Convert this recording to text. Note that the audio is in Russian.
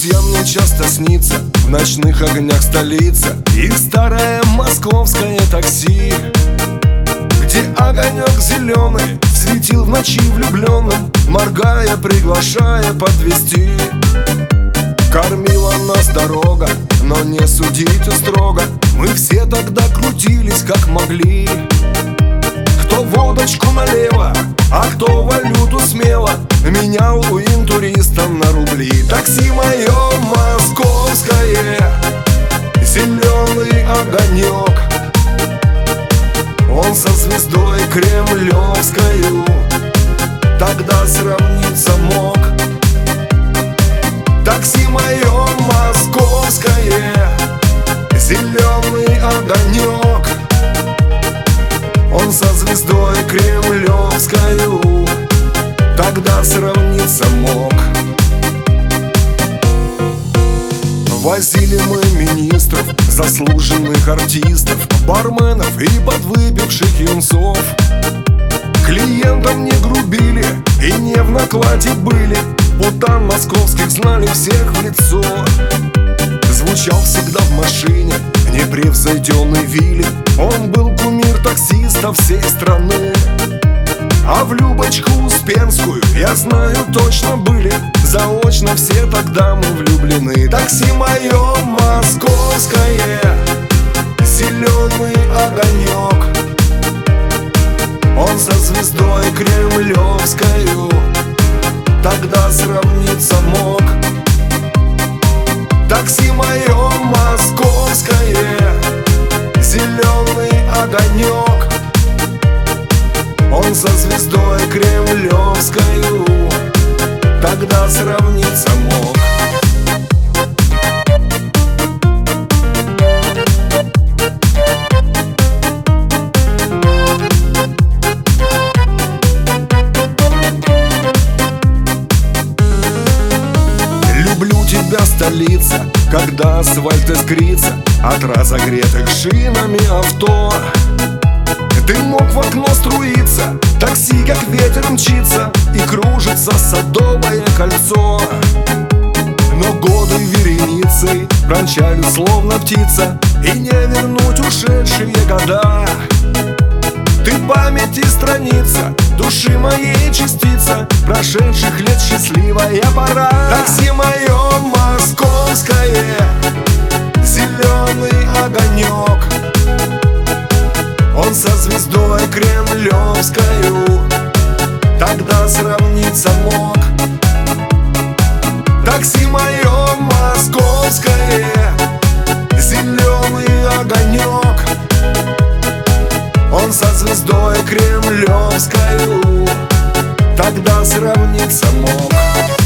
Друзья, мне часто снится в ночных огнях столица, их старое московское такси, где огонек зеленый светил в ночи влюбленным, моргая, приглашая подвезти. Кормила нас дорога, но не судите строго, мы все тогда крутились как могли. Кто водочку налево, а кто валюту смело менял у интуриста на рубли. Такси мое московское, зеленый огонек, он со звездой кремлевскою тогда сравниться мог. Такси мое московское, зеленый огонек, он со звездой кремлевскою тогда сравниться мог. Возили мы министров, заслуженных артистов, барменов и подвыпивших юнцов. Клиентам не грубили и не в накладе были, путан московских знали всех в лицо. Звучал всегда в машине непревзойденный Вилли, он был кумир таксиста всей страны. А в Любочку Успенскую, я знаю, точно были заочно все тогда мы влюблены. Такси мое московское, зеленый огонек, он со звездой кремлевскою тогда сравниться мог. Такси мое московское, зеленый огонек, он со звездой кремлевскою тогда сравниться мог. Люблю тебя, столица, когда асфальт искрится от разогретых шинами авто. Ты мог в окно струиться, такси как ветер мчится и кружится Садовое кольцо. Но годы вереницей промчали словно птица, и не вернуть ушедшие года. Ты памяти страница, души моей частица, прошедших лет счастливая пора. Такси мое московское, зеленый огонек, он со звездой кремлевскою тогда сравниться мог. Такси мое московское, зеленый огонек, он со звездой кремлевскою тогда сравниться мог.